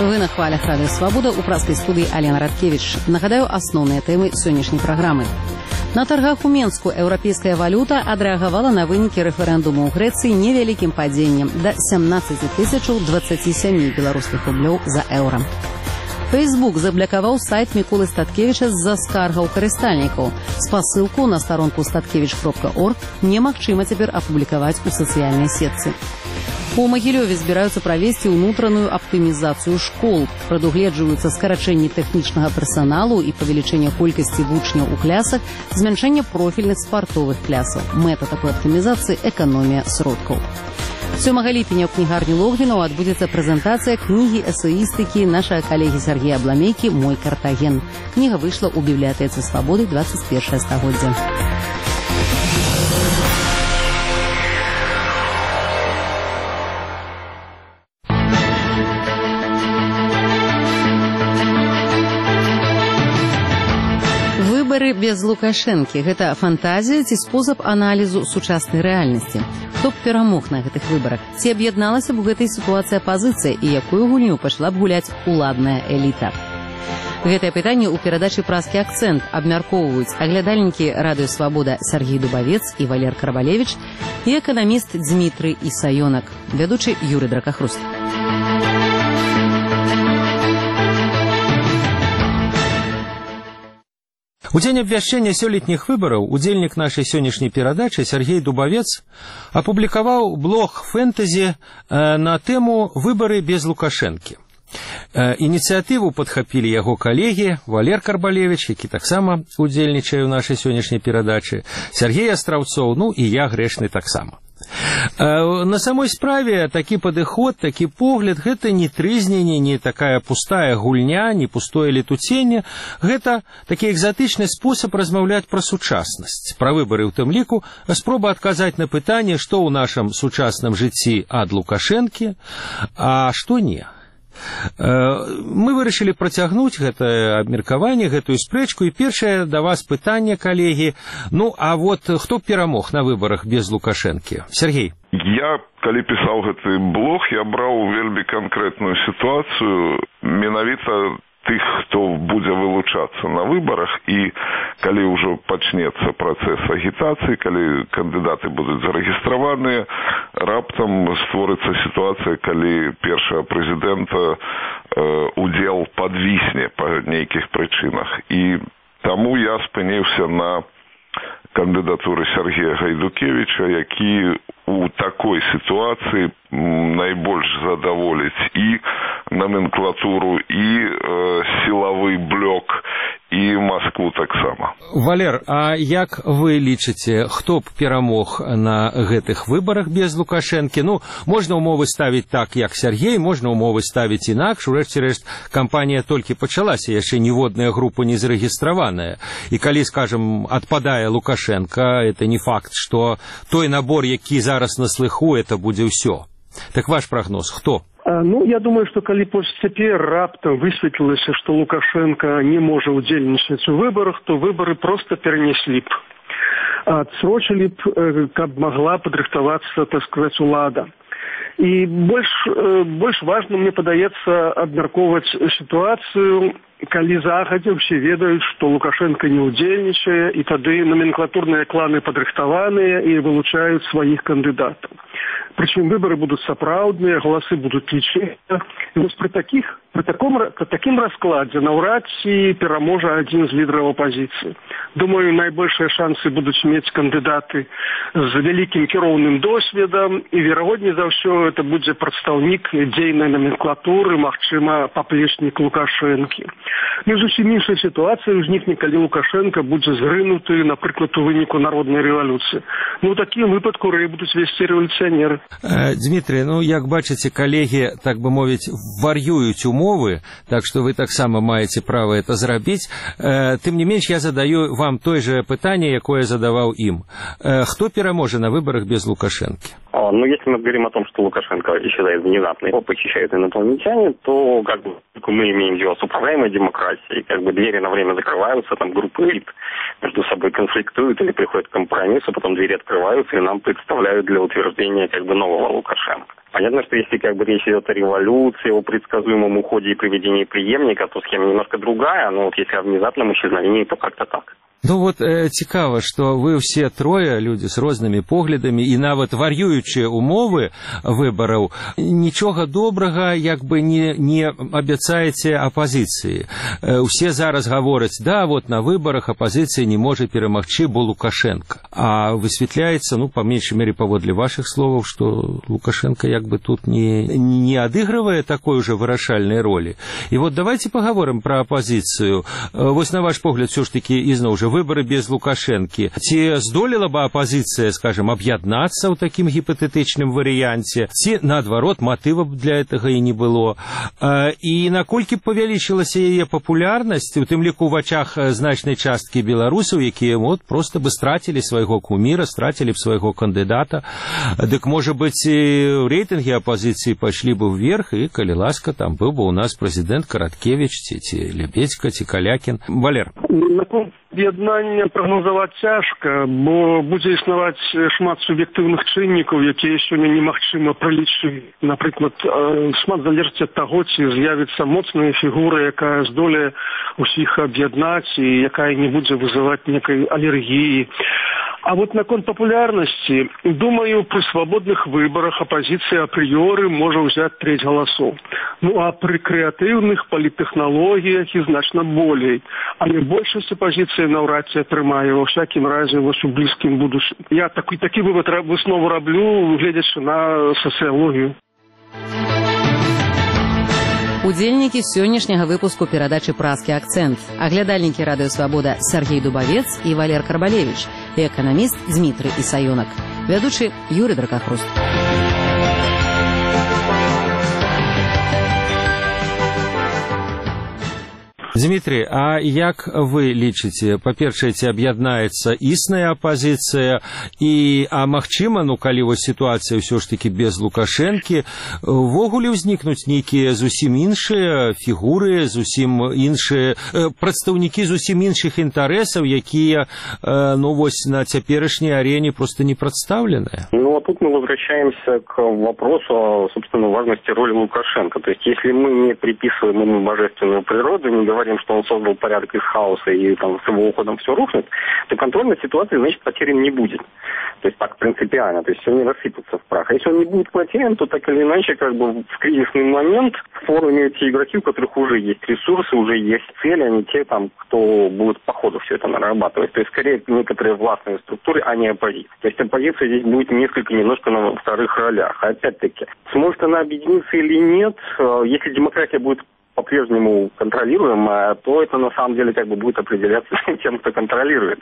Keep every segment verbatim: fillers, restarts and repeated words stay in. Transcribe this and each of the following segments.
Вы на хвалях Радио Свобода, у праской студии Алена Радкевич. Нагадаю основные темы сегодняшней программы. На торгах у Менску еўрапейская валюта адрэагавала на вынікі рэферэндуму ў Грэцыі невялікім падзеннем да сямнаццаці тысяч дваццаці сямі беларускіх рублёў за еўра. Facebook заблокаваў сайт Міколы Статкевіча з-за скаргаў карыстальнікаў. Спасылку на старонку статкевич кропка орг немагчыма цяпер апублікаваць у сацыяльнай сетцы. У Магілёве збіраюцца правесці ўнутраную аптымізацыю школ. Прадугледжваюцца скарачэнне тэхнічнага персаналу і павелічэнне колькасці вучняў у клясах, змяншэнне профільных спартовых клясаў. Мэта такой аптымізацыі – эканомія сродкаў. сёмага ліпеня ў кнігарні Логвінаў адбудзецца прэзентацыя кнігі эсэістыкі нашага калегі Сергея Абламейкі «Мой Картаген». Кніга выйшла ў бібліятэцы Свабоды двадцать першае стагоддзя. Выбары без Лукашэнкі – гэта фантазія ці спосаб аналізу сучаснай рэальнасці? Хто б перамог на гэтых выбарах? Ці аб'ядналася б у гэтай сітуацыі апазіцыя і якую гульню пачала б гуляць уладная эліта? Гэтае пытанне ў перадачы «Праскі акцэнт» абмяркоўваюць аглядальнікі Радыё Свабода Сергей Дубавец і Валер Карбалевіч і эканаміст Дзмітрый Ісаёнак, вядучы Юрый Дракахруст. У дзень абвяшчэння сёлетніх выбараў удзельнік нашай сённяшняй перадачы Сергей Дубавец апублікаваў блог фэнтэзі на тэму «Выбары без Лукашэнкі». Ініцыятыву падхапілі яго калегі Валер Карбалевіч, які таксама удзельнічае ў нашай сённяшняй перадачы, Сергей Астраўцоў, ну і я грэшны таксама. На самой справе такі падыход, такі погляд – гэта не трызненне, не такая пустая гульня, не пустое летуценне, гэта такі экзатычны спосаб размаўляць пра сучаснасць, пра выбары ў тым ліку, спроба адказаць на пытанне, што ў нашым сучасным жыцці ад Лукашэнкі, а што не. Мы вырашылі працягнуць гэтае абмеркаванне, гэтую спрэчку, і першае да вас пытанне, калегі, ну, а вот хто перамог на выбарах без Лукашэнкі? Сергей. Я, калі пісаў гэты блог, я браў вельмі канкрэтную сітуацыю, менавіта тых, хто будзе вылучацца на выбарах, і калі ўжо пачнецца працэс агітацыі, калі кандыдаты будуць зарэгістраваныя, раптам створыцца сітуацыя, калі першага прэзідэнта э, удзел падвісне па нейкіх прычынах. І таму я спыніўся на кандыдатуры Сергея Гайдукевіча, які у такой сітуацыі найбольш задаволіць і номенклатуру, і э, сілавы блок, і Москву таксама. Валер, а як вы лічыце, хто б перамог на гэтых выбарах без Лукашэнкі? Ну, можна умовы ставіць так, як Сергей, можна умовы ставіць інакш. Урэшце рэшт, кампанія толькі пачалася, яшчэ ніводная група не зарэгістраваная. І калі, скажем, адпадае Лукашенко, это не факт, што той набор, які зараз на слыху, это будзе ўсё. Так ваш прогноз, хто? Ну, я думаю, што калі цяпер раптам высветлілася, што Лукашенко не можа удзельнічаць у выбарах, то выбары проста перанеслі б. Адсрочылі б, каб магла падрыхтавацца, так сказаць, улада. І больш, больш важна, мне падаецца, абмяркоўваць сітуацыю, калі загадзя ўсе ведаюць, што Лукашенко не удзельнічае, і тады номенклатурныя кланы падрыхтаваныя і вылучаюць сваіх кандыдатаў. Причем выборы будут сапраўдныя, голосы будут лічыцца. І вось при таких, при таком, при таким раскладе наўрад ці пераможа один из лидеров оппозиции. Думаю, найбольшыя шансы будут мець кандидаты с вялікім кіроўным досведам, и верагодней за ўсё это будзе прадстаўнік дзейнай номенклатуры, магчыма, паплечнік Лукашэнкі. Не зусім іншая ситуация ўзнікне, калі Лукашенко будзе зрынуты, напрыклад, у выніку народнай рэвалюцыі. Ну, у такім выпадку рэй будуць весці рэвалюцыянеры. Дмитрий, ну, як бачыце, калегі, так бы мовіць, вар'ююць умовы, так што вы таксама маеце права это зрабіць. Тым не менш, я задаю вам той же пытанне, якое задаваў ім. Хто пераможа на выборах без Лукашенки? Ну, если мы говорим о том, что Лукашенко исчезает внезапно, его похищают инопланетяне, то как бы мы имеем дело с управляемой демократией, как бы двери на время закрываются, там группы элит между собой конфликтуют или приходят к компромиссу, потом двери открываются и нам представляют для утверждения как бы нового Лукашенко. Понятно, что если как бы речь идет о революции, о предсказуемом уходе и приведении преемника, то схема немножко другая, но вот если о внезапном исчезновении, то как-то так. Ну вот е, цікаво, що ви всі троє, люди з різними поглядами, і навіть варіюючи умови виборів, нічого доброго, якби, не, не обіцяєте опозиції. Е, всі зараз говорять, да, вот на виборах опозиція не може перемогти, бо Лукашенко. А висвітляється, ну, по меншій мірі, поводле ваших слов, що Лукашенко якби тут не, не отыгрывает такой уже вирішальної ролі. І от давайте поговоримо про опозицію. Ось на ваш погляд, все ж таки, і знову ж, выборы без Лукашенки. Ці здолела бы оппозиция, скажем, об'єднатися у таким гіпотетичним варіанті, ці, наадварот, мотивів для этого і не було. І наколькі павялічилася яе папулярнасць, у тым ліку в очах значнай часткі беларусаў, якія вот просто бы стратили свайго куміра, стратили б свайго кандыдата. Дык, можа быць, і рэйтынгі апозіцыі пайшлі бы вверх, і, калі ласка, там быў бы у нас прэзідэнт Караткевіч, ці, ці Лебедзька, ці Калякін. Валер. Аб'яднання прагнозаваць цяжка, бо будзе існаваць шмат суб'ектыўных чыннікаў, якія сёння немагчыма пралічыць. Напрыклад, шмат залежыць ад таго, ці з'явіцца моцная фігура, якая здолее усіх аб'яднаць і якая не будзе вызываць некай алергіі. А вот наконт популярности, думаю, при свободных выборах оппозиция априори может взять треть голосов. Ну а при креативных политтехнологиях и значно более. Але большасць оппозиции наўрад ці атрымае, во всякім разе, вось у близкім будущем. Я такі, такі вывод выснову раблю, гледзячы на сацыялогію. Удзельнікі сённяшняга выпуску перадачы «Празкі акцэнт». Аглядальнікі радыё «Свабода» Сергей Дубавец і Валер Карбалевич, і эканаміст Дмітрый Ісаёнак. Вядучы Юрий Дракахруст. Дмитрий, а як вы лічыце, па-першае, ці аб'яднаецца існая апозіцыя, і, а магчыма, ну, калі вось сітуацыя ўсё ж такі без Лукашэнкі, увогуле ўзнікнуць нейкія зусім іншыя фігуры, зусім іншыя, прадстаўнікі зусім іншых інтарэсаў, якія, ну, вось на цяперашняй арене просто не прадстаўленыя? Ну, а тут мы возвращаемся к вопросу, собственно, важности роли Лукашенко. То есть, если мы не приписываем ему божественную природу, не говорим, что он создал порядок из хаоса и там с его уходом все рухнет, то контроль над ситуацией, значит, потерян не будет. То есть так принципиально, то есть все не рассыпется в прах. А если он не будет потерян, то так или иначе, как бы в кризисный момент в форуме те игроки, у которых уже есть ресурсы, уже есть цели, а не те, там, кто будет по ходу все это нарабатывать. То есть скорее некоторые властные структуры, а не оппозиция. То есть оппозиция здесь будет несколько немножко на вторых ролях. А опять-таки, сможет она объединиться или нет, если демократия будет по-прежнему контролируемая, то это на самом деле как бы будет определяться тем, кто контролирует.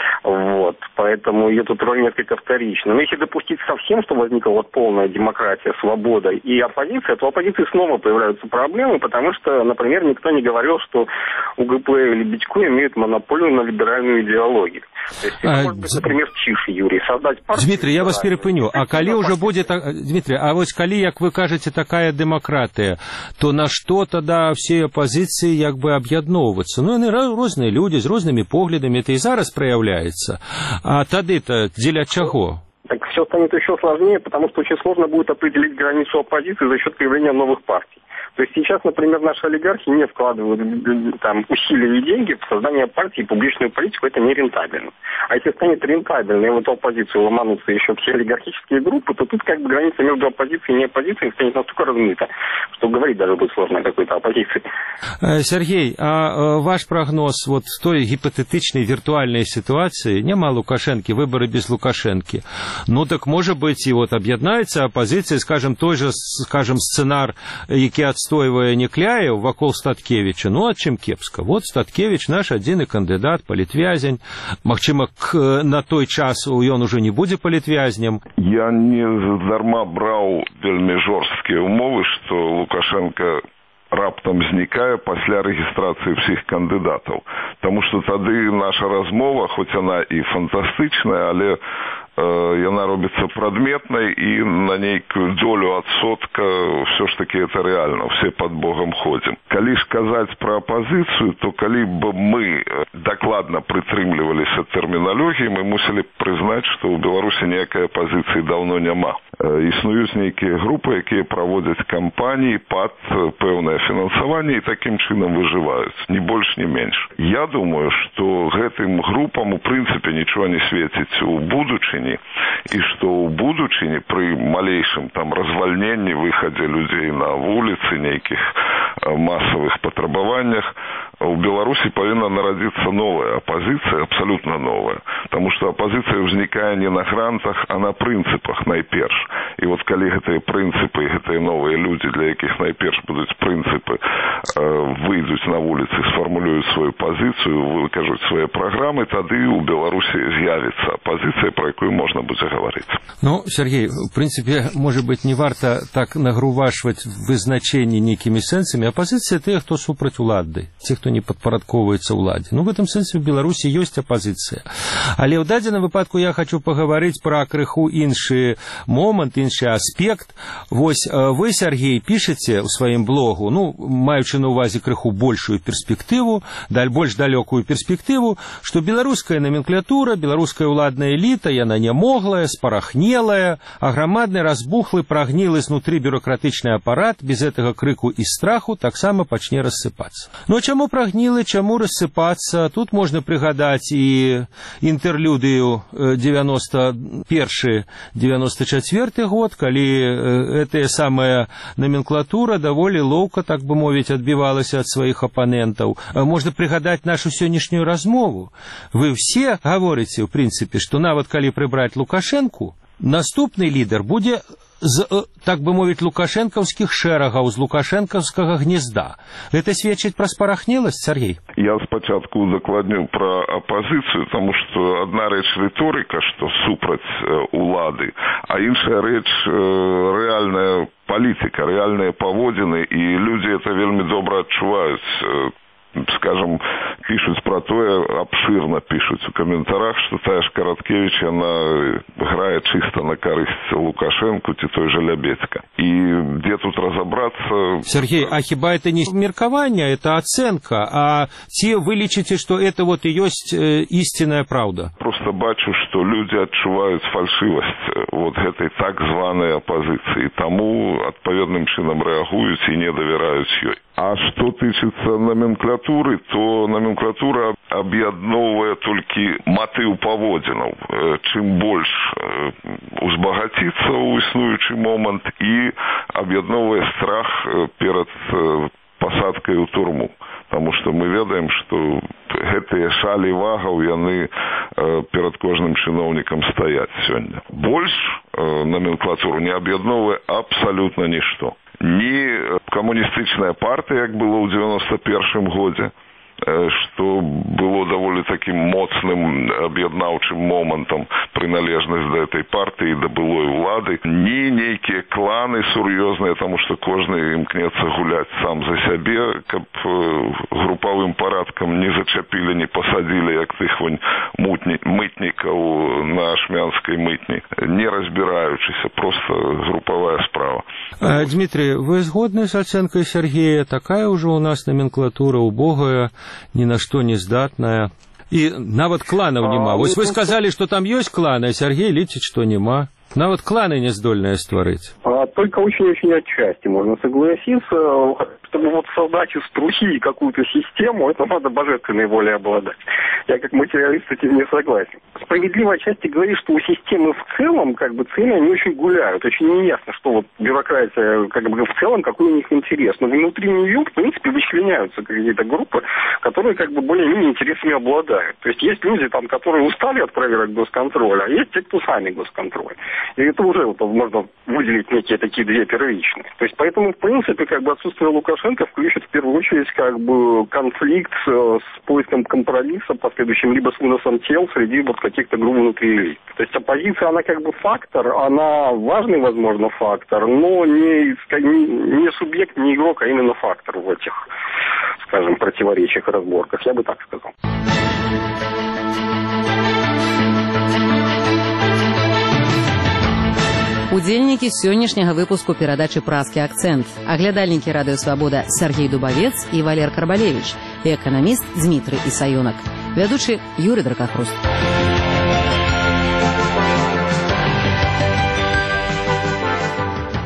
Вот. Поэтому ее тут роль несколько вторична. Но если допустить совсем, что возникла вот полная демократия, свобода и оппозиция, то у оппозиции снова появляются проблемы, потому что, например, никто не говорил, что УГП или Лебедько имеют монополию на либеральную идеологию. То есть, это, а, может быть, например, Чиф, Юрий, создать партию... Дмитрий, я вас перепыню. А коли уже будет... Дмитрий, а вот коли, как вы кажете, такая демократия, то на что тогда всей опозиции як бы об'єдновуватися? Ну, вони різні люди з різними поглядами, це і зараз проявляється. А тоді-то для чого? Так все станет еще сложнее, потому что очень сложно будет определить границу оппозиции за счет появления новых партий. То есть сейчас, например, наши олигархи не вкладывают там усилия и деньги в создание партии и публичную политику, это не рентабельно. А если станет рентабельно, и в эту оппозицию ломанутся еще все олигархические группы, то тут как бы граница между оппозицией и неоппозицией станет настолько размыта, что говорить даже будет сложно о какой-то оппозиции. Сергей, а ваш прогноз вот в той гипотетичной виртуальной ситуации, нема Лукашенки, выборы без Лукашенки, ну так может быть и вот объединяется оппозиция, скажем, той же, скажем, сценар, який отстойвае Некляев вакол Статкевича, ну а чым кепска? Вот Статкевич наш адзіны кандыдат, палітвязень. Магчыма, на той час ён уже не будзе палітвязнем. Я не задарма браў вельмі жорсткія умовы, што Лукашенко раптам знікае пасля рэгістрацыі ўсіх кандыдатаў. Таму што тады наша размова, хоць яна і фантастычная, але яна робіцца прадметнай, і на нейкую долю адсотка все ж таки это рэальна, все под Богом ходзім. Калі ж казаць пра апазіцыю, то калі бы мы дакладна прытрымліваліся тэрміналогіі, мы мусілі прызнаць, што ў Беларусі ніякай апазіцыі даўно няма. Існуюць нейкія групы, якія праводзяць кампаніі пад пэўнае фінансаванне і такім чынам выжываюць, ні больш, ні менш. Я думаю, што гэтым групам у прынцыпе нічого не свеціць у будучыні, і што ў будучыні пры малейшым там развальненні, выхадзе людзей на вуліцы, нейкіх масавых патрабаваннях, у Беларусі павінна нарадзіцца новая апазіцыя, абсалютна новая. Таму што апазіцыя ўзнікае не на грантах, а на прынцыпах найперш. І вот калі гэтыя прынцыпы, гэтыя новыя людзі, для якіх найперш будуць прынцыпы, выйдуць на вуліцы, сфармулююць сваю пазіцыю, выкажуць свае праграмы, тады ў Беларусі з'явіцца апазіцыя, пра якую можна будзе гаварыць. Ну, Сергей, в принципе, может быть, не варта так нагрувашваць вызначэнні нейкімі сэнсамі. Апазіцыя тыя, хто супраць улады, ці хто не падпарадковваецца ўладзе. Ну, в этом сэнсе в Беларусі ёсць апазіцыя. Але ў дадзеным выпадку я хочу паговорыць пра крыху іншы момант, іншы аспект. Вось вы, Сергей, пішаце ў сваім блогу, ну, маючы на ўвазе крыху большую перспектыву, даль больш далёкую перспектыву, што беларуская номенклатура, беларуская ўладная эліта, яна нямоглая, спарахнелая, а грамадны разбухлы, прагнілы знутры бюрократычны апарат без гэтага крыку і страху таксама пачне рассыпацца. Ну, чаму прагнілы, чаму рассыпацца? Тут можна прыгадаць і інтэрлюдыю девяносто першы девяносто четвёрты год, калі гэтая самая номенклатура даволі лоўка, так бы мовіць, адбівалася ад сваіх апанентаў. Можна прыгадаць нашу сённяшнюю размову. Вы все гаворыце, ў прынцыпе, што нават калі прыбраць Лукашэнку, наступны лідар будзе з, так бы мовіць, лукашэнкаўскіх шэрагаў, з лукашэнкаўскага гнезда. Гэта сведчыць пра спарахнеласць, Сергей? Я спачатку удакладню пра апазіцыю, таму што адна рэч рыторыка, што супраць улады, а іншая рэч рэальная палітыка, рэальныя паводзіны, і людзі это вельмі добра адчуваюць. Скажем, пишут про то, обширно пишут в комментариях, что та же Короткевич, она играет чисто на корысть Лукашенко, и той же Лябецка. И где тут разобраться... Сергей, а хиба это не меркование, это оценка, а те вы лічите, что это вот и есть э, истинная правда? Просто бачу, что люди отчувают фальшивость вот этой так званой оппозиции, тому отповедным чином реагуют и не доверяют ей. А что тычыцца номенклатуры, то номенклатура аб'ядноўвае толькі матыў паводзінаў. Чым больш узбагаціцца ў існуючы момант і аб'ядноўвае страх перад пасадкай у турму. Таму што мы ведаем, што гэтыя шалі вагаў, яны перад кожным чыноўнікам стаяць сёння. Больш номенклатуру не аб'ядноўвае абсалютна нішто. Ні камуністычная партыя, як было ў девяносто першым годзе, што было даволі таким моцным аб'яднаўчым момантам прыналежнасць да этой партыі, да былой улады, ні нейкія кланы сур'ёзныя, таму што кожны імкнецца гуляць сам за сябе, каб групавым парадкам не зачапілі, не пасадзілі, як тых вонь мытнікаў на ашмянскай мытні, не разбіраючыся, просто групавая справа. Дмитрий, вы згодны с оценкой Сергея? Такая уже у нас номенклатура убогая, ни на что не здатная. И нават кланов нема. А, вот вы сказали, что там есть кланы, а Сергей лічыць, что нема. Нават кланы не здольныя стварыць. А, только очень-очень отчасти можно согласиться. Чтобы вот создать из трухи какую-то систему, это надо божественной волей обладать. Я как материалист с этим не согласен. Справедливо отчасти говорит, что у системы в целом, как бы, цели, они очень гуляют. Очень неясно, что вот бюрократия, как бы, в целом, какой у них интерес. Но внутри нее, в принципе, вычленяются какие-то группы, которые, как бы, более-менее интересами обладают. То есть есть люди, там, которые устали от проверок госконтроля, а есть те, кто сами госконтроль. И это уже вот, можно выделить некие такие две первичные. То есть поэтому, в принципе, как бы, отсутствие Лукашенко включит в первую очередь как бы конфликт с поиском компромисса, последующим либо с выносом тел среди вот каких-то групп внутри элит. То есть оппозиция, она как бы фактор, она важный, возможно, фактор, но не, не субъект, не игрок, а именно фактор в этих, скажем, противоречиях и разборках. Я бы так сказал. Удзельнікі сённяшняга выпуску перадачы «Празкі акцэнт», аглядальнікі радыёвабода Сергей Дубавец і Валер Карбалевич, і эканаміст Дмітрый Ісаёнак. Вядучы Юрий Дракахруст.